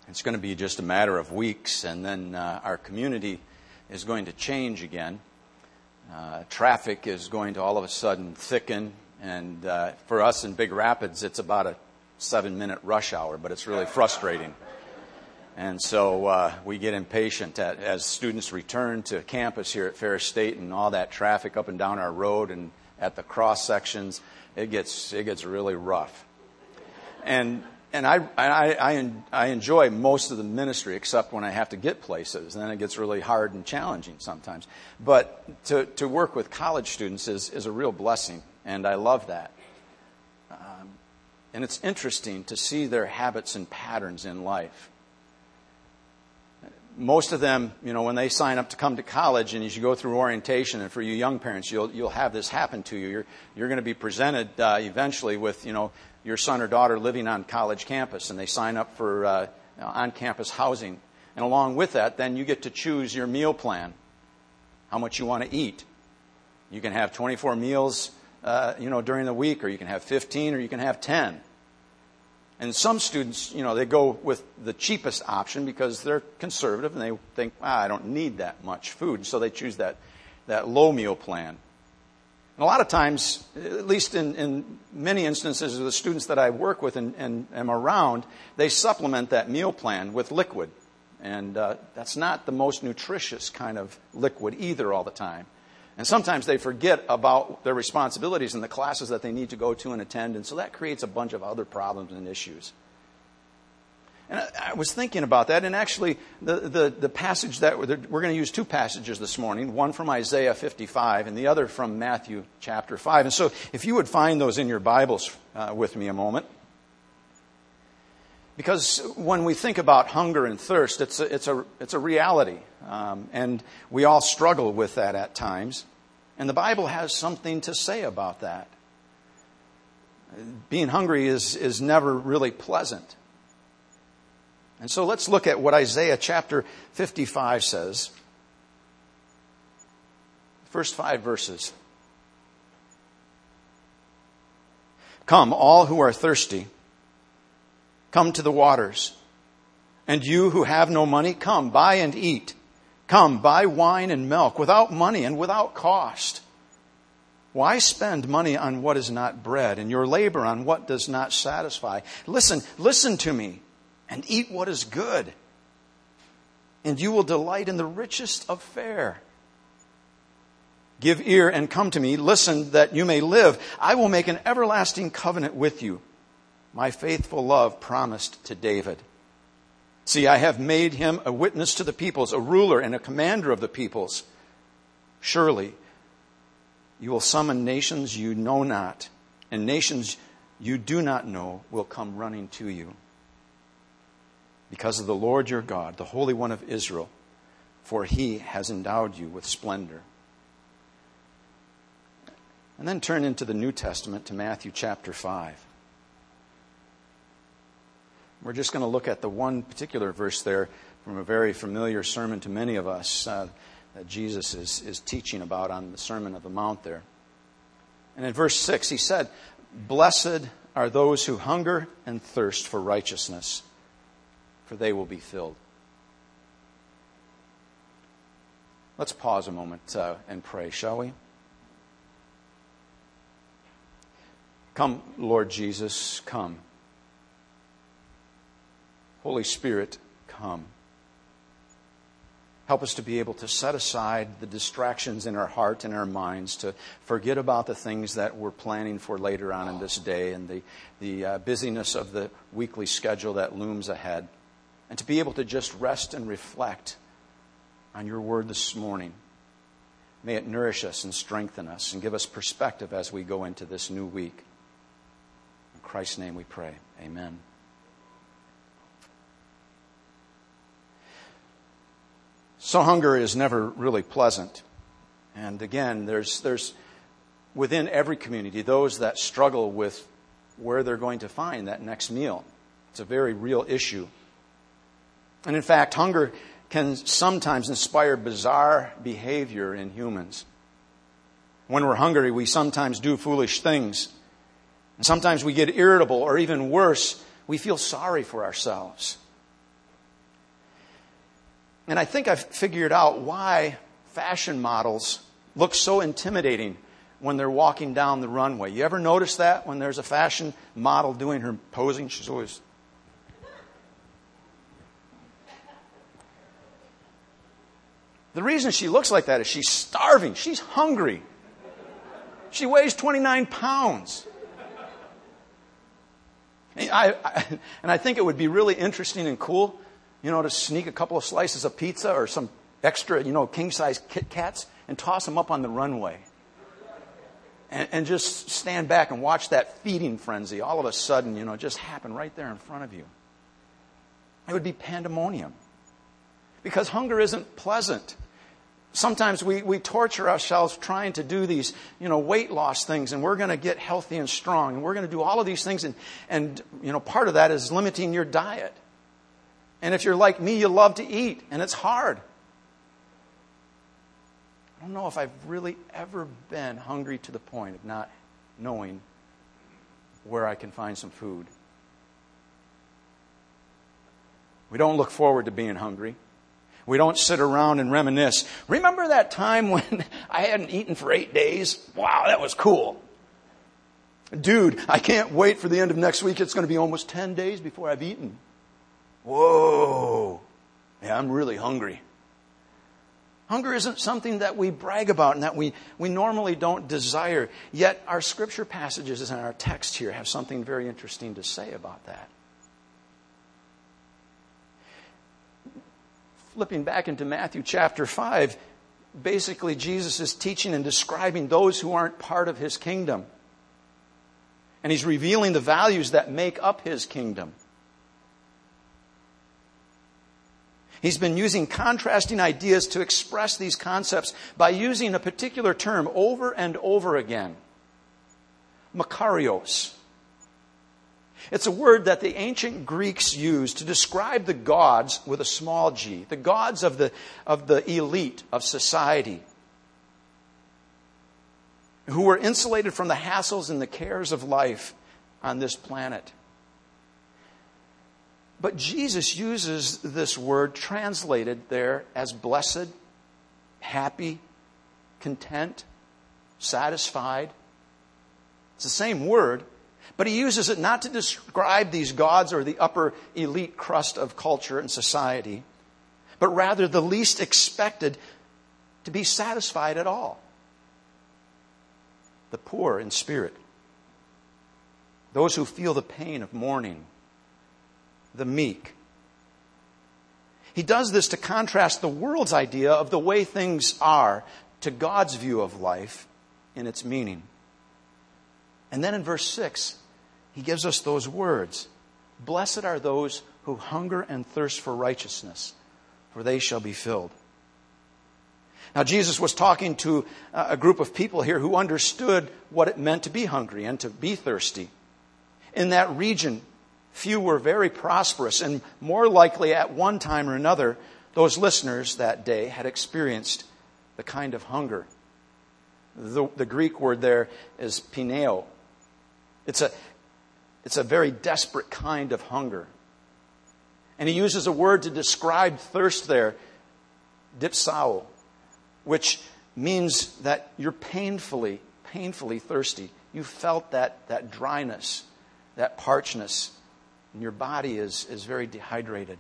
It's going to be just a matter of weeks, and then our community is going to change again. Traffic is going to all of a sudden thicken, and for us in Big Rapids, it's about a 7-minute rush hour, but it's really frustrating. And so we get impatient as students return to campus here at Ferris State, and all that traffic up and down our road and at the cross sections, it gets really rough. And I enjoy most of the ministry, except when I have to get places. Then it gets really hard and challenging sometimes. But to work with college students is a real blessing, and I love that. And it's interesting to see their habits and patterns in life. Most of them, when they sign up to come to college, and as you go through orientation, and for you young parents, you'll have this happen to you. You're going to be presented eventually with, your son or daughter living on college campus, and they sign up for on-campus housing. And along with that, then you get to choose your meal plan, how much you want to eat. You can have 24 meals, during the week, or you can have 15, or you can have 10. And some students, they go with the cheapest option because they're conservative and they think, I don't need that much food. So they choose that low meal plan. And a lot of times, at least in many instances of the students that I work with and am around, they supplement that meal plan with liquid. And that's not the most nutritious kind of liquid either all the time. And sometimes they forget about their responsibilities in the classes that they need to go to and attend. And so that creates a bunch of other problems and issues. And I was thinking about that. And actually, the passage that we're going to use two passages this morning. One from Isaiah 55 and the other from Matthew chapter 5. And so if you would find those in your Bibles with me a moment. Because when we think about hunger and thirst, it's a reality. And we all struggle with that at times. And the Bible has something to say about that. Being hungry is never really pleasant. And so let's look at what Isaiah chapter 55 says. First 5 verses. Come, all who are thirsty, come to the waters. And you who have no money, come, buy and eat. Come, buy wine and milk without money and without cost. Why spend money on what is not bread and your labor on what does not satisfy? Listen to me and eat what is good, and you will delight in the richest of fare. Give ear and come to me. Listen that you may live. I will make an everlasting covenant with you, my faithful love promised to David. See, I have made him a witness to the peoples, a ruler and a commander of the peoples. Surely you will summon nations you know not, and nations you do not know will come running to you. Because of the Lord your God, the Holy One of Israel, for he has endowed you with splendor. And then turn into the New Testament to Matthew chapter 5. We're just going to look at the one particular verse there from a very familiar sermon to many of us that Jesus is teaching about on the Sermon of the Mount there. And in verse 6 he said, "Blessed are those who hunger and thirst for righteousness, for they will be filled." Let's pause a moment and pray, shall we? Come, Lord Jesus, come. Holy Spirit, come. Help us to be able to set aside the distractions in our heart and our minds, to forget about the things that we're planning for later on in this day and the busyness of the weekly schedule that looms ahead, and to be able to just rest and reflect on your word this morning. May it nourish us and strengthen us and give us perspective as we go into this new week. In Christ's name we pray. Amen. So hunger is never really pleasant. And again, there's within every community those that struggle with where they're going to find that next meal. It's a very real issue. And in fact, hunger can sometimes inspire bizarre behavior in humans. When we're hungry, we sometimes do foolish things. And sometimes we get irritable, or even worse, we feel sorry for ourselves. And I think I've figured out why fashion models look so intimidating when they're walking down the runway. You ever notice that when there's a fashion model doing her posing? She's always... The reason she looks like that is she's starving. She's hungry. She weighs 29 pounds. And I think it would be really interesting and cool, to sneak a couple of slices of pizza or some extra, king-size Kit Kats and toss them up on the runway. And just stand back and watch that feeding frenzy all of a sudden, just happen right there in front of you. It would be pandemonium. Because hunger isn't pleasant. Sometimes we torture ourselves trying to do these, weight loss things, and we're going to get healthy and strong, and we're going to do all of these things, and part of that is limiting your diet. And if you're like me, you love to eat, and it's hard. I don't know if I've really ever been hungry to the point of not knowing where I can find some food. We don't look forward to being hungry. We don't sit around and reminisce. Remember that time when I hadn't eaten for 8 days? Wow, that was cool. Dude, I can't wait for the end of next week. It's going to be almost 10 days before I've eaten. Whoa. Yeah, I'm really hungry. Hunger isn't something that we brag about and that we normally don't desire. Yet our scripture passages and our text here have something very interesting to say about that. Flipping back into Matthew chapter 5, basically Jesus is teaching and describing those who aren't part of His kingdom. And He's revealing the values that make up His kingdom. He's been using contrasting ideas to express these concepts by using a particular term over and over again. Makarios. It's a word that the ancient Greeks used to describe the gods with a small g, the gods of the elite of society, who were insulated from the hassles and the cares of life on this planet. But Jesus uses this word translated there as blessed, happy, content, satisfied. It's the same word, but He uses it not to describe these gods or the upper elite crust of culture and society, but rather the least expected to be satisfied at all. The poor in spirit, those who feel the pain of mourning, the meek. He does this to contrast the world's idea of the way things are to God's view of life in its meaning. And then in verse 6, He gives us those words. Blessed are those who hunger and thirst for righteousness, for they shall be filled. Now, Jesus was talking to a group of people here who understood what it meant to be hungry and to be thirsty. In that region, few were very prosperous, and more likely at one time or another, those listeners that day had experienced the kind of hunger. The Greek word there is pineo. It's a very desperate kind of hunger. And he uses a word to describe thirst there, dipsao, which means that you're painfully thirsty. You felt that dryness, that parchness, and your body is very dehydrated.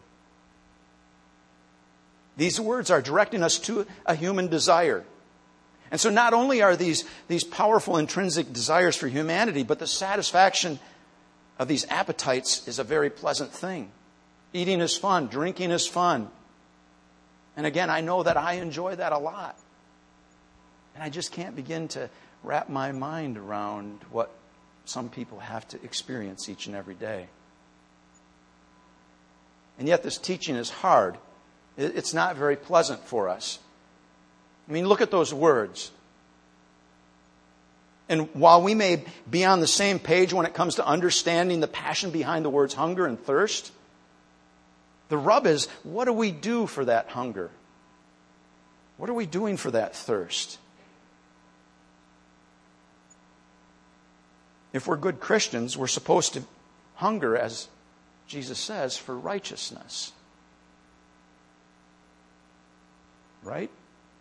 These words are directing us to a human desire. And so not only are these powerful intrinsic desires for humanity, but the satisfaction of these appetites is a very pleasant thing. Eating is fun. Drinking is fun. And again, I know that I enjoy that a lot. And I just can't begin to wrap my mind around what some people have to experience each and every day. And yet this teaching is hard. It's not very pleasant for us. I mean, look at those words. And while we may be on the same page when it comes to understanding the passion behind the words hunger and thirst, the rub is, what do we do for that hunger? What are we doing for that thirst? If we're good Christians, we're supposed to hunger, as Jesus says, for righteousness. right?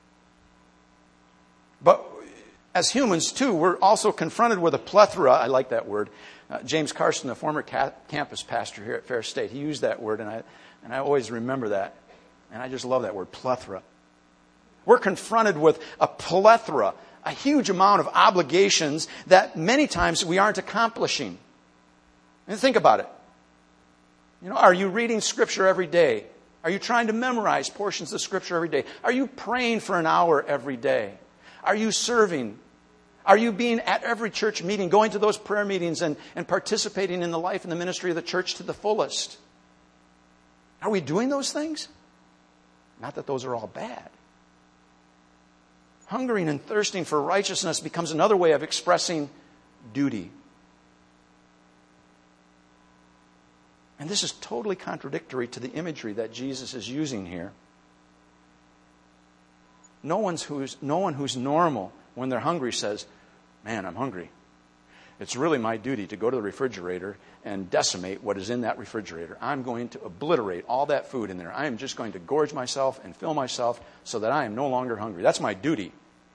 But as humans, too, we're also confronted with a plethora. I like that word. James Carson, the former campus pastor here at Fair State, he used that word, and I always remember that. And I just love that word, plethora. We're confronted with a plethora, a huge amount of obligations that many times we aren't accomplishing. And think about it. Are you reading Scripture every day? Are you trying to memorize portions of Scripture every day? Are you praying for an hour every day? Are you serving? Are you being at every church meeting, going to those prayer meetings and participating in the life and the ministry of the church to the fullest? Are we doing those things? Not that those are all bad. Hungering and thirsting for righteousness becomes another way of expressing duty. And this is totally contradictory to the imagery that Jesus is using here. No one who's normal when they're hungry says, "Man, I'm hungry. It's really my duty to go to the refrigerator and decimate what is in that refrigerator. I'm going to obliterate all that food in there. I am just going to gorge myself and fill myself so that I am no longer hungry. That's my duty.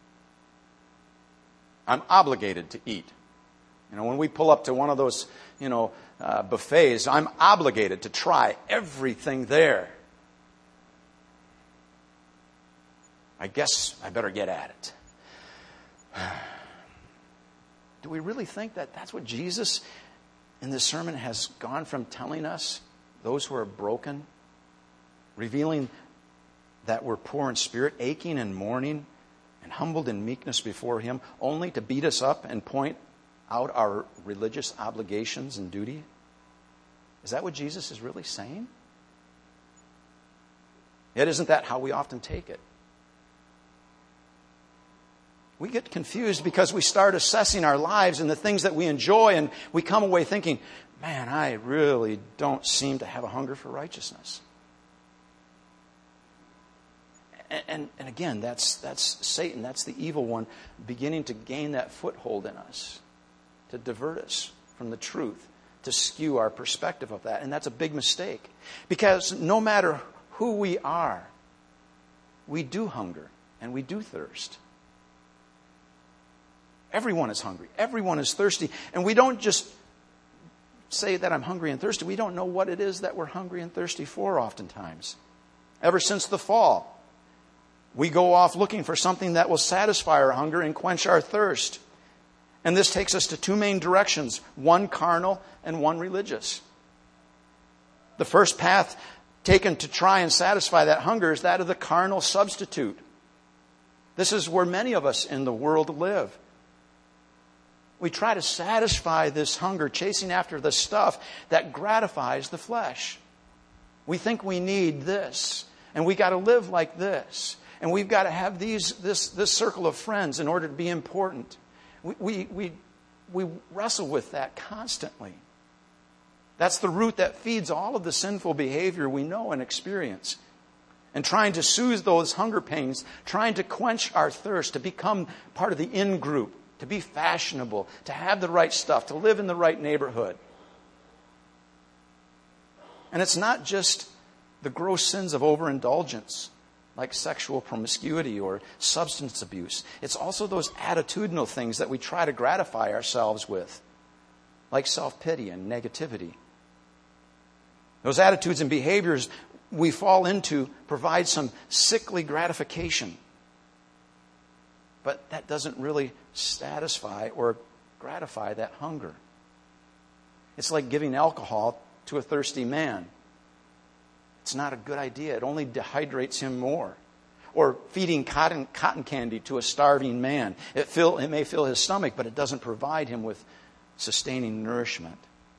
I'm obligated to eat." When we pull up to one of those, buffets, I'm obligated to try everything there. I guess I better get at it. Do we really think that that's what Jesus in this sermon has gone from telling us, those who are broken, revealing that we're poor in spirit, aching and mourning, and humbled in meekness before Him, only to beat us up and point out our religious obligations and duty? Is that what Jesus is really saying? Yet isn't that how we often take it? We get confused because we start assessing our lives and the things that we enjoy, and we come away thinking, "Man, I really don't seem to have a hunger for righteousness." And again, that's Satan, that's the evil one beginning to gain that foothold in us, to divert us from the truth, to skew our perspective of that. And that's a big mistake. Because no matter who we are, we do hunger and we do thirst. Everyone is hungry. Everyone is thirsty. And we don't just say that I'm hungry and thirsty. We don't know what it is that we're hungry and thirsty for oftentimes. Ever since the fall, we go off looking for something that will satisfy our hunger and quench our thirst. And this takes us to two main directions, one carnal and one religious. The first path taken to try and satisfy that hunger is that of the carnal substitute. This is where many of us in the world live. We try to satisfy this hunger, chasing after the stuff that gratifies the flesh. We think we need this, and we got to live like this, and we've got to have this circle of friends in order to be important. We wrestle with that constantly. That's the root that feeds all of the sinful behavior we know and experience. And trying to soothe those hunger pains, trying to quench our thirst, to become part of the in-group, to be fashionable, to have the right stuff, to live in the right neighborhood. And it's not just the gross sins of overindulgence, like sexual promiscuity or substance abuse. It's also those attitudinal things that we try to gratify ourselves with, like self-pity and negativity. Those attitudes and behaviors we fall into provide some sickly gratification. But that doesn't really satisfy or gratify that hunger. It's like giving alcohol to a thirsty man. It's not a good idea. It only dehydrates him more. Or feeding cotton candy to a starving man. It may fill his stomach, but it doesn't provide him with sustaining nourishment.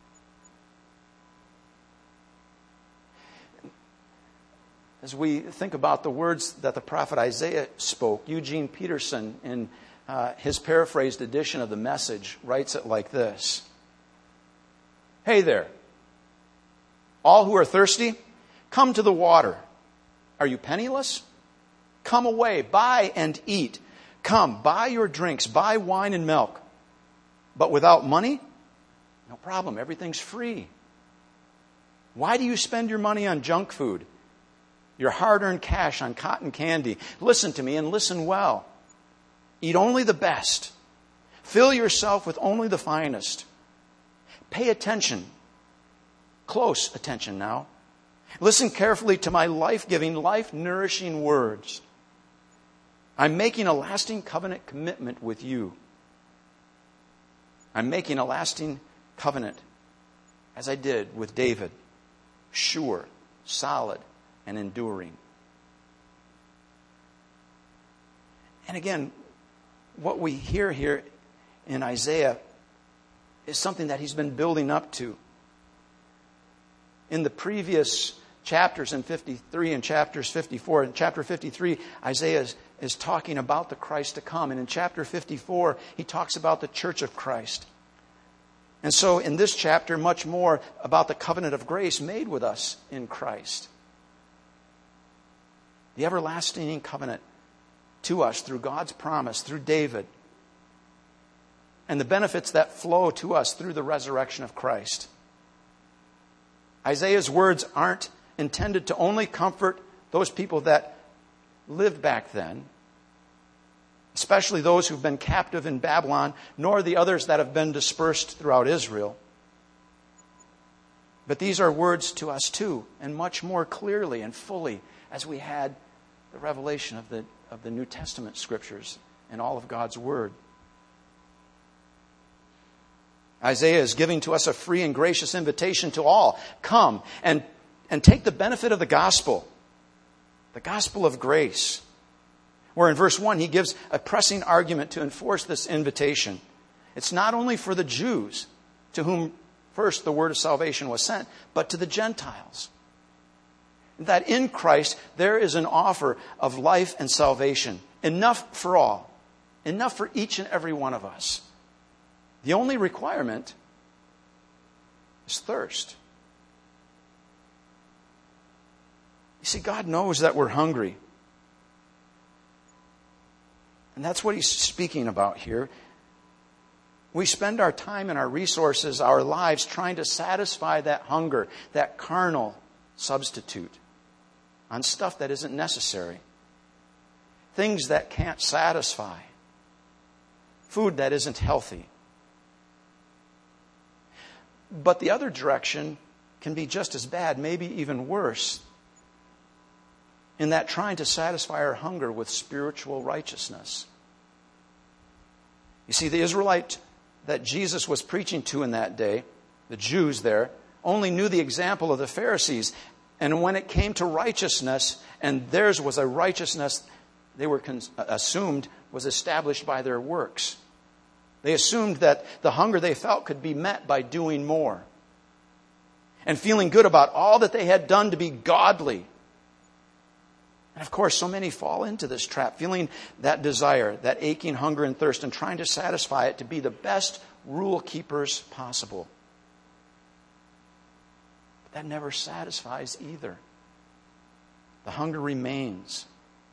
As we think about the words that the prophet Isaiah spoke, Eugene Peterson, in his paraphrased edition of the Message, writes it like this. "Hey there, all who are thirsty, come to the water. Are you penniless? Come away, buy and eat. Come, buy your drinks, buy wine and milk. But without money? No problem, everything's free. Why do you spend your money on junk food? your hard-earned cash on cotton candy. Listen to me and listen well. Eat only the best. Fill yourself with only the finest. Pay attention. Close attention now. Listen carefully to my life-giving, life-nourishing words. I'm making a lasting covenant commitment with you. I'm making a lasting covenant, as I did with David. Sure, solid, and enduring. And again, what we hear here in Isaiah is something that he's been building up to. In the previous chapters in 53 and chapters 54, in chapter 53, Isaiah is talking about the Christ to come. And in chapter 54, he talks about the church of Christ. And so in this chapter, much more about the covenant of grace made with us in Christ. The everlasting covenant to us through God's promise, through David. And the benefits that flow to us through the resurrection of Christ. Isaiah's words aren't intended to only comfort those people that lived back then, especially those who've been captive in Babylon, nor the others that have been dispersed throughout Israel. But these are words to us too, and much more clearly and fully as we had the revelation of the New Testament scriptures and all of God's Word. Isaiah is giving to us a free and gracious invitation to all. Come and take the benefit of the gospel of grace. Where in verse 1 he gives a pressing argument to enforce this invitation. It's not only for the Jews, to whom first the word of salvation was sent, but to the Gentiles. That in Christ there is an offer of life and salvation. Enough for all. Enough for each and every one of us. The only requirement is thirst. You see, God knows that we're hungry. And that's what he's speaking about here. We spend our time and our resources, our lives, trying to satisfy that hunger, that carnal substitute, on stuff that isn't necessary. Things that can't satisfy. Food that isn't healthy. But the other direction can be just as bad, maybe even worse, in that trying to satisfy our hunger with spiritual righteousness. You see, the Israelite that Jesus was preaching to in that day, the Jews there, only knew the example of the Pharisees. And when it came to righteousness, and theirs was a righteousness they were assumed was established by their works. They assumed that the hunger they felt could be met by doing more. And feeling good about all that they had done to be godly. And of course, so many fall into this trap, feeling that desire, that aching hunger and thirst, and trying to satisfy it to be the best rule keepers possible. But that never satisfies either. The hunger remains.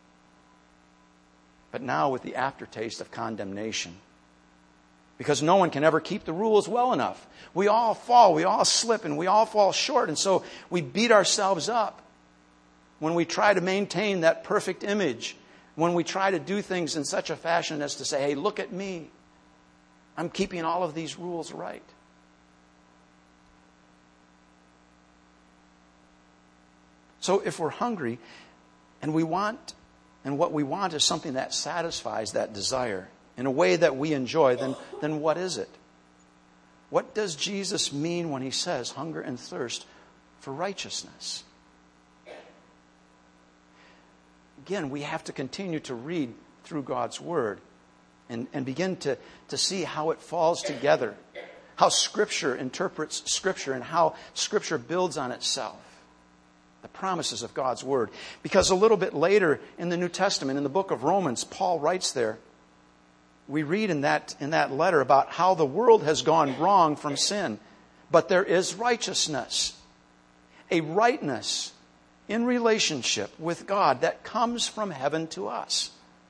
But now with the aftertaste of condemnation. Because no one can ever keep the rules well enough. We all fall, we all slip, and we all fall short. And so we beat ourselves up when we try to maintain that perfect image. When we try to do things in such a fashion as to say, hey, look at me. I'm keeping all of these rules right. So if we're hungry and we want, and what we want is something that satisfies that desire in a way that we enjoy, then what is it? What does Jesus mean when he says hunger and thirst for righteousness? Again, we have to continue to read through God's Word and begin to see how it falls together, how Scripture interprets Scripture, and how Scripture builds on itself. The promises of God's Word. Because a little bit later in the New Testament, in the book of Romans, Paul writes there, we read in that letter about how the world has gone wrong from sin. But there is righteousness, a rightness in relationship with God that comes from heaven to us.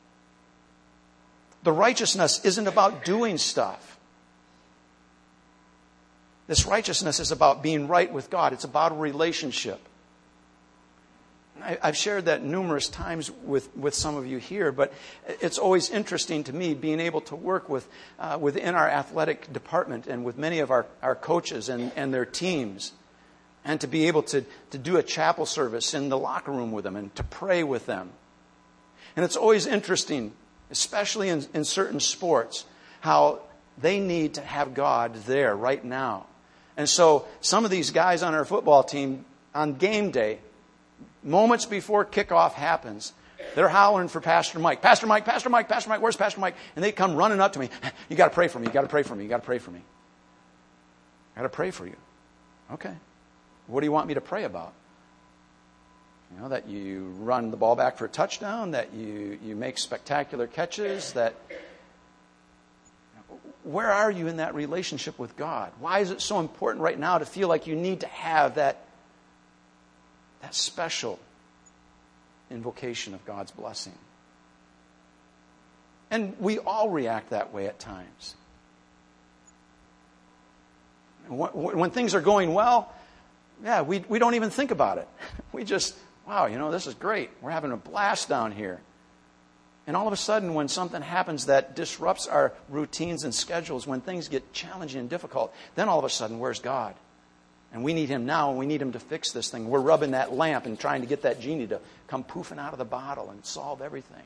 The righteousness isn't about doing stuff. This righteousness is about being right with God. It's about a relationship. I've shared that numerous times with some of you here, but it's always interesting to me being able to work within our athletic department and with many of our coaches and their teams, and to be able to do a chapel service in the locker room with them and to pray with them. And it's always interesting, especially in certain sports, how they need to have God there right now. And so some of these guys on our football team, on game day, moments before kickoff happens, they're hollering for Pastor Mike. Pastor Mike, Pastor Mike, Pastor Mike, where's Pastor Mike? And they come running up to me. You got to pray for me. You got to pray for me. You got to pray for me. I got to pray for you. Okay. What do you want me to pray about? You know, that you run the ball back for a touchdown, that you make spectacular catches, that... Where are you in that relationship with God? Why is it so important right now to feel like you need to have that special invocation of God's blessing? And we all react that way at times. When things are going well, yeah, we don't even think about it. We just, wow, this is great. We're having a blast down here. And all of a sudden, when something happens that disrupts our routines and schedules, when things get challenging and difficult, then all of a sudden, where's God? And we need Him now, and we need Him to fix this thing. We're rubbing that lamp and trying to get that genie to come poofing out of the bottle and solve everything.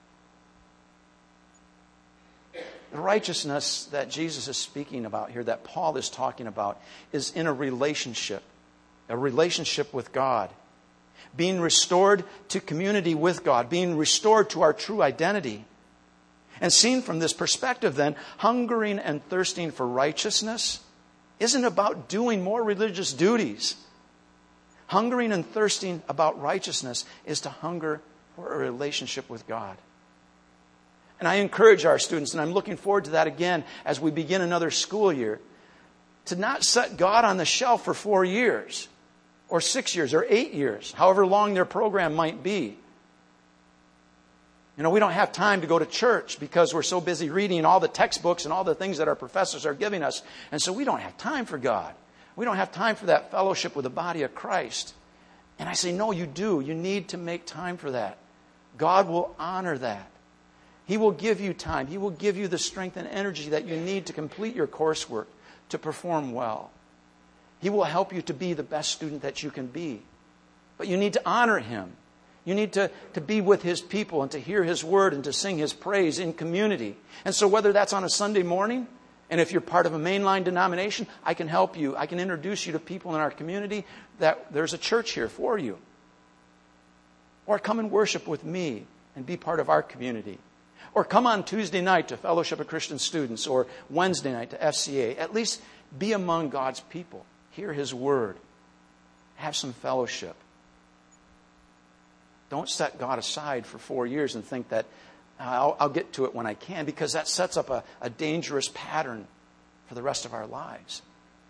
The righteousness that Jesus is speaking about here, that Paul is talking about, is in a relationship with God. Being restored to community with God, being restored to our true identity. And seen from this perspective then, hungering and thirsting for righteousness isn't about doing more religious duties. Hungering and thirsting about righteousness is to hunger for a relationship with God. And I encourage our students, and I'm looking forward to that again as we begin another school year, to not set God on the shelf for 4 years. Or 6 years, or 8 years, however long their program might be. We don't have time to go to church because we're so busy reading all the textbooks and all the things that our professors are giving us. And so we don't have time for God. We don't have time for that fellowship with the body of Christ. And I say, no, you do. You need to make time for that. God will honor that. He will give you time. He will give you the strength and energy that you need to complete your coursework, to perform well. He will help you to be the best student that you can be. But you need to honor Him. You need to be with His people and to hear His word and to sing His praise in community. And so whether that's on a Sunday morning, and if you're part of a mainline denomination, I can help you. I can introduce you to people in our community that there's a church here for you. Or come and worship with me and be part of our community. Or come on Tuesday night to Fellowship of Christian Students or Wednesday night to FCA. At least be among God's people. Hear His word. Have some fellowship. Don't set God aside for 4 years and think that I'll get to it when I can, because that sets up a dangerous pattern for the rest of our lives.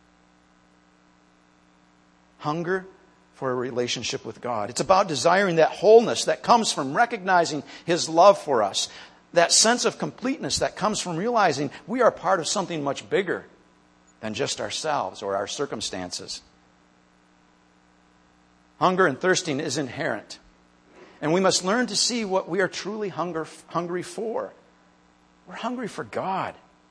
Hunger for a relationship with God. It's about desiring that wholeness that comes from recognizing His love for us. That sense of completeness that comes from realizing we are part of something much bigger than just ourselves or our circumstances. Hunger and thirsting is inherent. And we must learn to see what we are truly hungry for. We're hungry for God.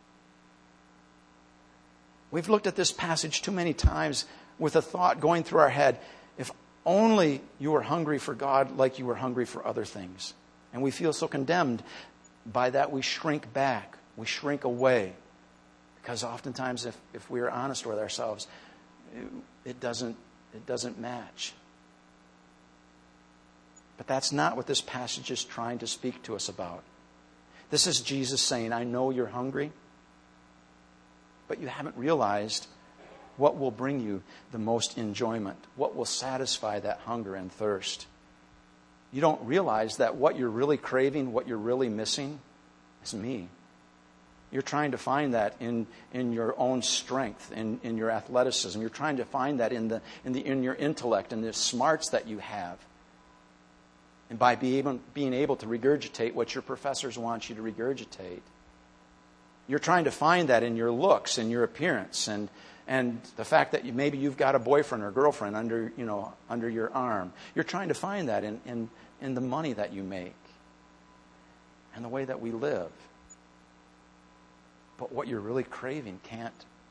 We've looked at this passage too many times with a thought going through our head, if only you were hungry for God like you were hungry for other things. And we feel so condemned by that, we shrink back. We shrink away. Because oftentimes, if we are honest with ourselves, it doesn't match. But that's not what this passage is trying to speak to us about. This is Jesus saying, I know you're hungry, but you haven't realized what will bring you the most enjoyment, what will satisfy that hunger and thirst. You don't realize that what you're really craving, what you're really missing, is me. You're trying to find that in your own strength, in your athleticism. You're trying to find that in your intellect and the smarts that you have. And by being able to regurgitate what your professors want you to regurgitate. You're trying to find that in your looks and your appearance. And and the fact that maybe you've got a boyfriend or girlfriend under your arm. You're trying to find that in the money that you make and the way that we live. But what you're really craving can't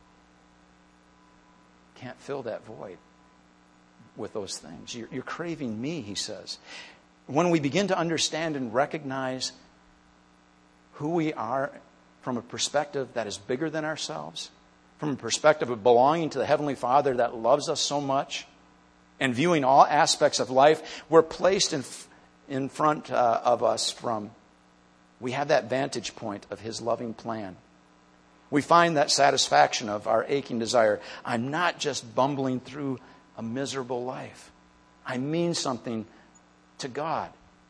fill that void with those things. You're craving me, he says. When we begin to understand and recognize who we are from a perspective that is bigger than ourselves, from a perspective of belonging to the Heavenly Father that loves us so much, and viewing all aspects of life, we're placed in front of us we have that vantage point of His loving plan. We find that satisfaction of our aching desire. I'm not just bumbling through a miserable life. I mean something to God.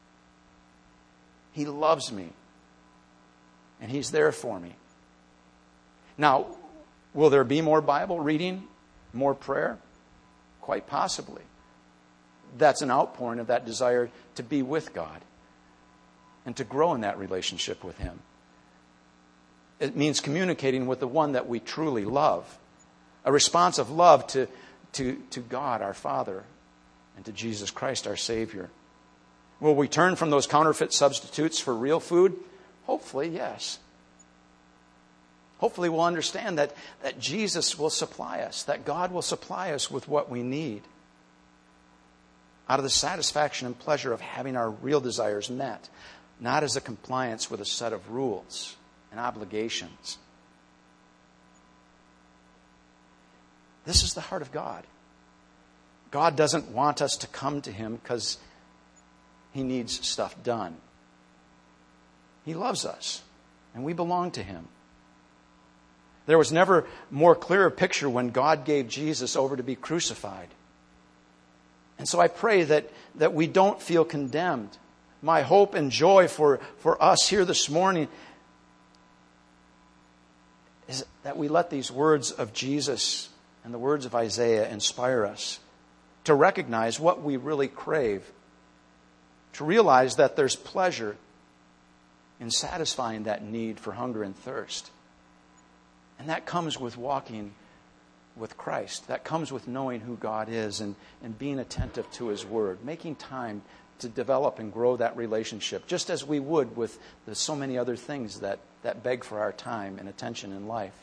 He loves me. And He's there for me. Now, will there be more Bible reading? More prayer? Quite possibly. That's an outpouring of that desire to be with God and to grow in that relationship with Him. It means communicating with the one that we truly love. A response of love to God, our Father, and to Jesus Christ, our Savior. Will we turn from those counterfeit substitutes for real food? Hopefully, yes. Hopefully we'll understand that Jesus will supply us, that God will supply us with what we need out of the satisfaction and pleasure of having our real desires met, not as a compliance with a set of rules and obligations. This is the heart of God. God doesn't want us to come to Him because He needs stuff done. He loves us, and we belong to Him. There was never more clear picture when God gave Jesus over to be crucified. And so I pray that we don't feel condemned. My hope and joy for us here this morning is that we let these words of Jesus and the words of Isaiah inspire us to recognize what we really crave, to realize that there's pleasure in satisfying that need for hunger and thirst. And that comes with walking with Christ. That comes with knowing who God is and being attentive to His Word, making time to develop and grow that relationship, just as we would with so many other things that beg for our time and attention in life.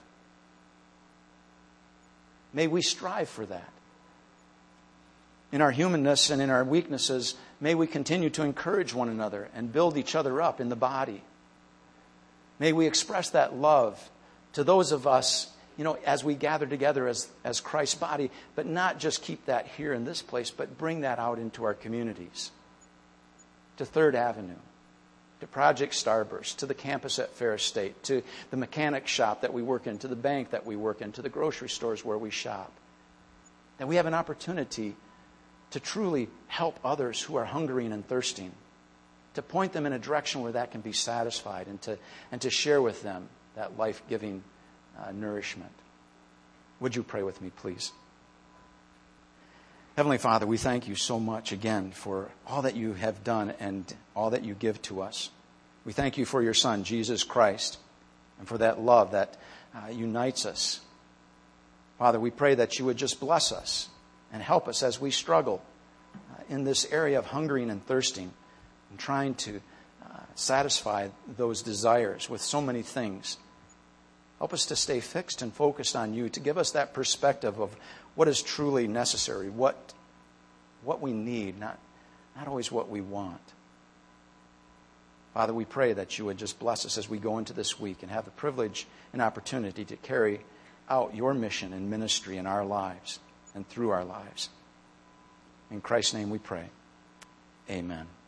May we strive for that. In our humanness and in our weaknesses, may we continue to encourage one another and build each other up in the body. May we express that love to those of us, as we gather together as Christ's body, but not just keep that here in this place, but bring that out into our communities, to 3rd Avenue, to Project Starburst, to the campus at Ferris State, to the mechanic shop that we work in, to the bank that we work in, to the grocery stores where we shop. That we have an opportunity to truly help others who are hungering and thirsting, to point them in a direction where that can be satisfied, and to share with them that life-giving nourishment. Would you pray with me, please? Heavenly Father, we thank You so much again for all that You have done and all that You give to us. We thank You for Your Son, Jesus Christ, and for that love that unites us. Father, we pray that You would just bless us and help us as we struggle in this area of hungering and thirsting and trying to satisfy those desires with so many things. Help us to stay fixed and focused on You, to give us that perspective of what is truly necessary, what we need, not always what we want. Father, we pray that You would just bless us as we go into this week and have the privilege and opportunity to carry out Your mission and ministry in our lives and through our lives. In Christ's name we pray. Amen.